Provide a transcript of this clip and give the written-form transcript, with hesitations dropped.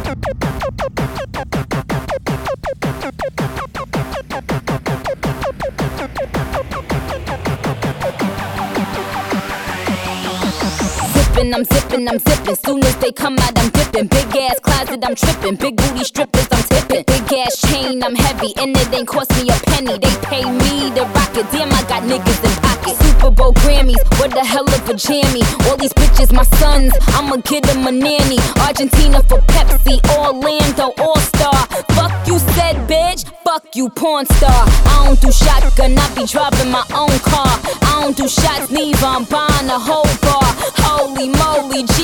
I'm zipping. Soon as they come out, I'm dipping. Big ass closet, I'm tripping. Big booty strippers, I'm tipping. Big ass chain, I'm heavy, and it ain't cost me a penny. They pay me to rock it. Damn, I got niggas in pockets. Super Bowl Grammys, what the hell of a jammy. All these bitches, my sons, I'ma get them a nanny. Argentina for Pepsi, Orlando All-Star. Fuck you said, bitch. Fuck you, porn star. I don't do shotgun, I be driving my own car. I don't do shots, neither, I'm buying a whole bar. Holy moly,